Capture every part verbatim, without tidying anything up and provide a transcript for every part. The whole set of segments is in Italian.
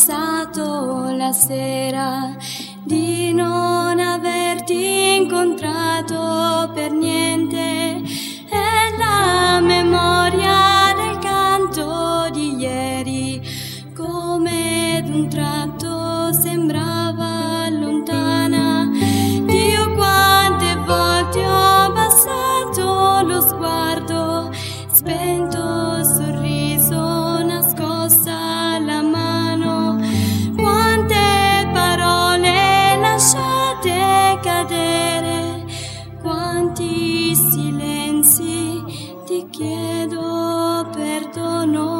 pensato la sera di non averti incontrato per niente, è la memoria del canto di ieri, come d'un tratto sembrava lontana. Dio, quante volte ho abbassato lo sguardo, spento il sorriso, nascosta la mano, quante parole lasciate cadere, quanti silenzi, ti chiedo perdono.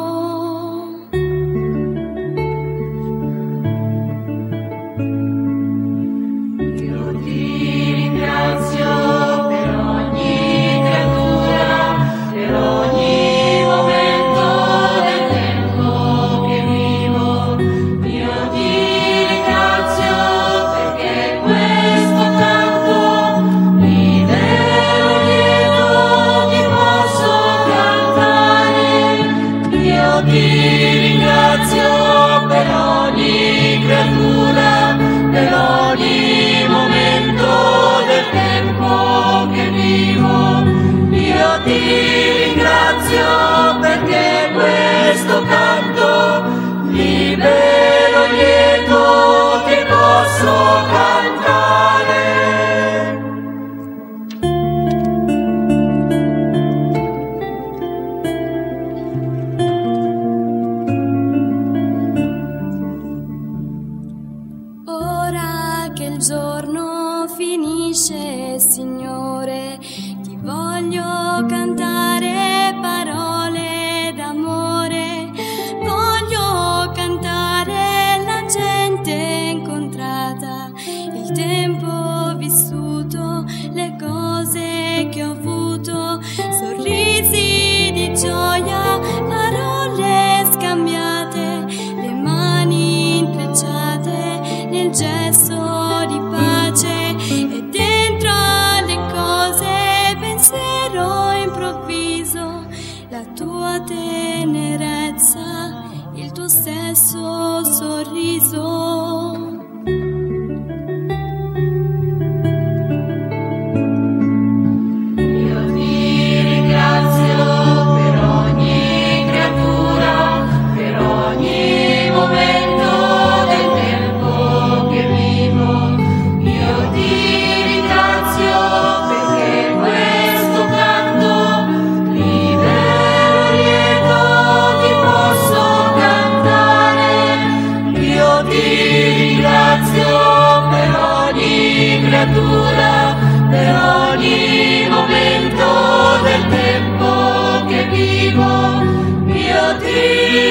Ora che il giorno finisce, Signore, ti voglio cantare parole d'amore, voglio cantare la gente incontrata, il tempo vissuto, le cose che ho avuto, sorrisi di gioia, parole scambiate, le mani intrecciate nel gesto di pace, e dentro alle cose pensiero improvviso, la tua tenerezza, il tuo stesso sorriso. Per ogni momento del tempo che vivo, io ti